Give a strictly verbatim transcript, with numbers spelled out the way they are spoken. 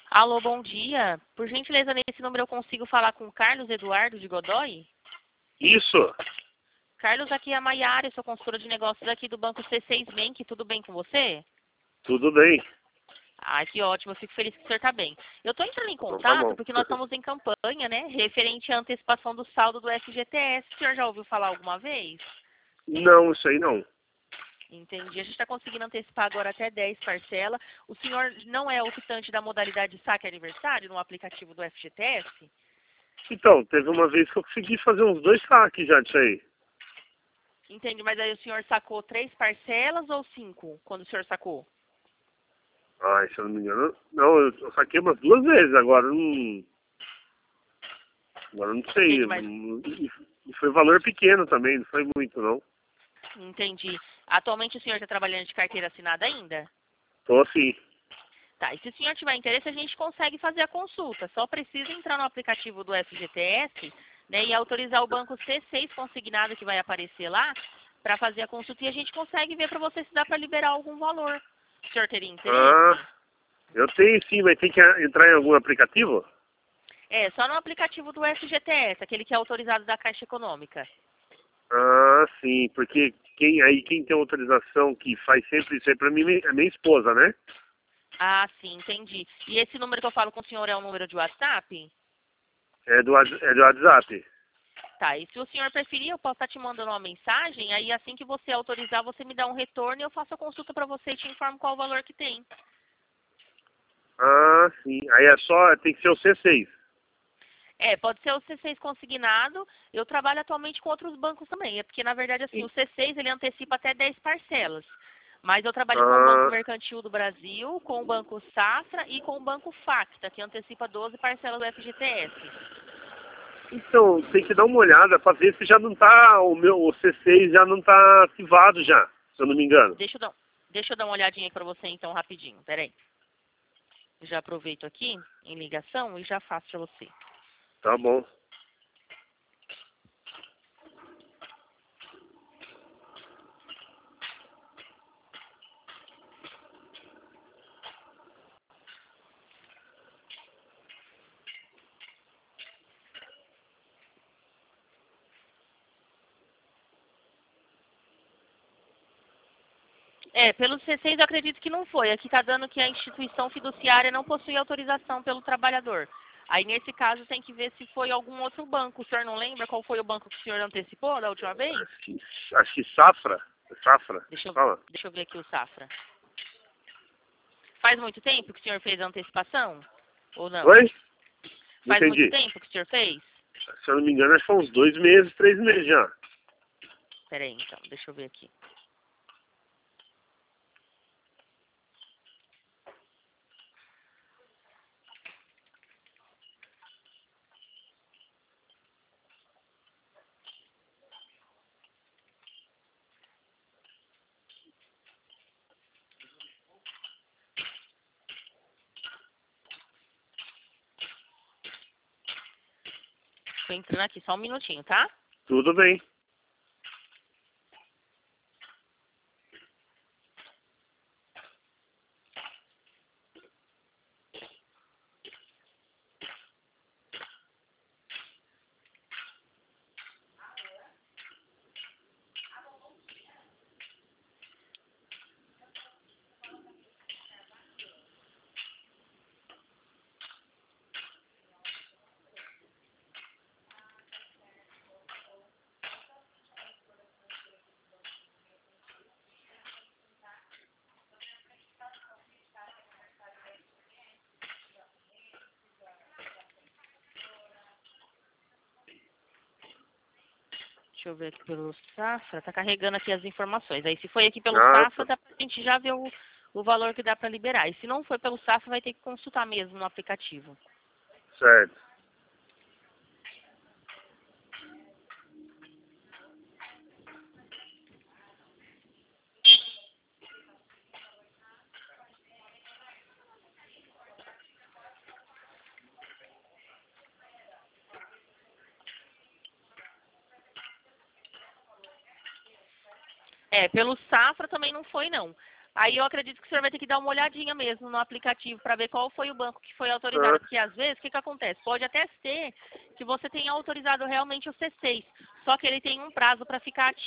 Alô, bom dia. Por gentileza, nesse número eu consigo falar com o Carlos Eduardo de Godoy? Isso. Carlos, aqui é a Maiara, eu sou consultora de negócios aqui do Banco C seis Bank. Tudo bem com você? Tudo bem. Ah, que ótimo. Eu fico feliz que o senhor está bem. Eu estou entrando em Então tá contato bom. porque nós estamos em campanha, né? Referente à antecipação do saldo do F G T S. O senhor já ouviu falar alguma vez? Não, isso aí não. Entendi. A gente está conseguindo antecipar agora até dez parcelas. O senhor não é optante da modalidade saque aniversário no aplicativo do F G T S? Então, teve uma vez que eu consegui fazer uns dois saques já disso aí. Entendi, mas aí o senhor sacou três parcelas ou cinco quando o senhor sacou? Ai, se eu não me engano. Não, eu, eu saquei umas duas vezes, agora não. Agora eu não sei. Entendi, mas... E e foi valor pequeno também, não foi muito não. Entendi. Atualmente o senhor está trabalhando de carteira assinada ainda? Tô assim. Tá, e se o senhor tiver interesse, a gente consegue fazer a consulta. Só precisa entrar no aplicativo do F G T S, né, e autorizar o banco C seis consignado que vai aparecer lá para fazer a consulta e a gente consegue ver para você se dá para liberar algum valor. O senhor teria interesse? Ah, eu tenho sim, mas tem que entrar em algum aplicativo? É, só no aplicativo do F G T S, aquele que é autorizado da Caixa Econômica. Ah, sim, porque quem aí quem tem autorização que faz sempre isso aí pra mim é minha esposa, né? Ah, sim, entendi. E esse número que eu falo com o senhor é um número de WhatsApp? É do, Whats- é do WhatsApp. Tá, e se o senhor preferir, eu posso estar te mandando uma mensagem, aí assim que você autorizar, você me dá um retorno e eu faço a consulta para você e te informo qual o valor que tem. Ah, sim. Aí é só, tem que ser o C seis. É, pode ser o C seis consignado, eu trabalho atualmente com outros bancos também, é porque na verdade assim, o C seis ele antecipa até dez parcelas. Mas eu trabalho com o Banco Ah, Mercantil do Brasil, com o Banco Safra e com o Banco Facta, que antecipa doze parcelas do F G T S. então, tem que dar uma olhada pra ver se já não tá, o meu o C seis já não tá ativado já, se eu não me engano. Deixa eu dar, deixa eu dar uma olhadinha para você então rapidinho, peraí. Já aproveito aqui em ligação e já faço para você. Tá bom. É, pelo C seis eu acredito que não foi. Aqui está dando que a instituição fiduciária não possui autorização pelo trabalhador. Aí, nesse caso, tem que ver se foi algum outro banco. O senhor não lembra qual foi o banco que o senhor antecipou da última vez? Acho que, acho que Safra. Safra? Deixa eu, Fala. deixa eu ver aqui o Safra. Faz muito tempo que o senhor fez a antecipação? Ou não? Oi? Não Faz muito entendi. tempo que o senhor fez? Se eu não me engano, acho que foi uns dois meses, três meses já. Peraí, então, deixa eu ver aqui. Tô entrando aqui, só um minutinho, tá? Tudo bem. Deixa eu ver aqui pelo Safra. Tá carregando aqui as informações. Aí, se foi aqui pelo Ah, Safra, dá pra gente já ver o, o valor que dá para liberar. E se não foi pelo Safra, vai ter que consultar mesmo no aplicativo. certo. É, pelo Safra também não foi, não. Aí eu acredito que o senhor vai ter que dar uma olhadinha mesmo no aplicativo para ver qual foi o banco que foi autorizado. Ah. Porque às vezes, o que, que acontece? Pode até ser que você tenha autorizado realmente o C seis, só que ele tem um prazo para ficar ativo.